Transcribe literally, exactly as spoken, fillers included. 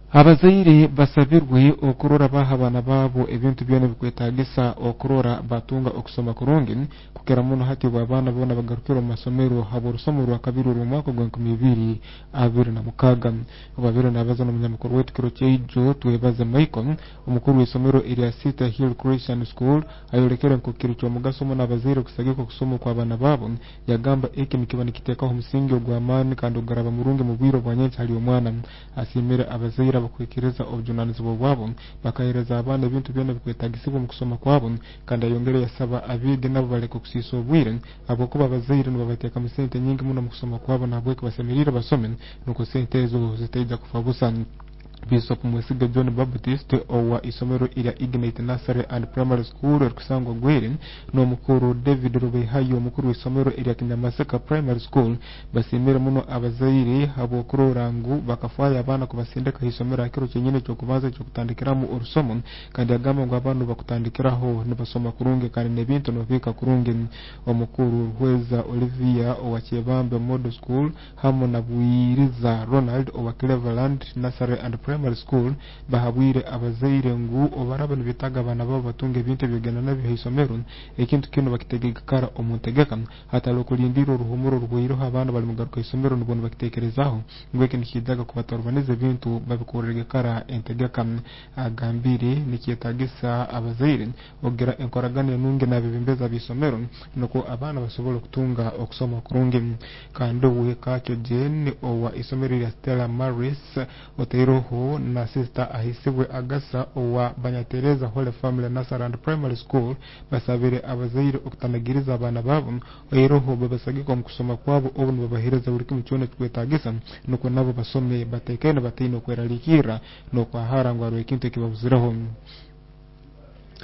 Abazaire basabirwe okurora baha abana babo ebintu byone bikwetagisa okurora batunga okusoma kurungi kukera muno hati bw'abaana bona bagarukira mu masomero habo rusomo rwa kabiri mu mwaka gwa nkumi ibiri abiri na mukaga babiri nabaza n'umunyamakuru wetu kiro cyejo twebaza Michael umukuru w'isomero area Sita Hill Christian School ayorekera ko kiro cyo mugasomo n'abazaire kusagiko kusoma kwa abana babo yagamba iki nikibani kitekaho umusingi gwa amani kandi ugaraba murungi mu bwiro bwa nyenzi hali umwana asimira abazaire bakwikiriza obujunanizibo bwabo bakahereza abana ibintu byone bikwetagisibwa mu kusoma kwabo kandi ayongere yasaba abige nabo bareko kusisa obwire abo kuba abazaire nibabateka mu sente nyingi muno mu kusoma kwabo nabwo kubasemerira basome nuko sente ezo zitaija kufa busa. Bishop Mwesiga John Baptist owa isomero ila Ignite Nursery and Primary School erikusangwa Gwere no mukuru David Rubehayo mukuru w'isomero ila Kinyamasaka Primary School basimira muno abazaire habo kurorangu bakafaya abana kubasindeka isomero akiro cyenyine cyo kubanza cyo kutandikiramu urusomo kandi agamba ngo abantu bakutandikiraho nibasoma kurunge kandi nebintu no bika kurunge omukuru Hweza Olivia owa Chebambe Model School hamo na Bwiriza Ronald owa Cleveland Nursery and Primary School bahabwire abazaire ngu obaraba nibitaga abana babo batunge ibintu bigana nabyo hisomero ekintu kino bakitegeka kara omuntegeka hatalo kulindira uruhumuro rwiro abana bali mugaruka isomero nubwo bakitekerezaho ngo ikintu kidaga kubatorbaneze ibintu babikorege kara entegeka agambire nikiyetagisa abazaire ogera enkoragane nunge nabibimbeza bisomero nuko abana basobora kutunga okusoma kurungi kandi we kacyo Jane owa isomero ya Stella Maris otero na sister ahisibwe agasa owa Banyatereza Holy Family Nursery and Primary School basabire abazaire okutanagiriza abana babo eroho babasagiko mu kusoma kwabo obunu babahereza buri kimwe cyone kwetagisa nuko nabo basome batekene batino kweralikira no kwa harangwa ro ikintu kibabuziraho.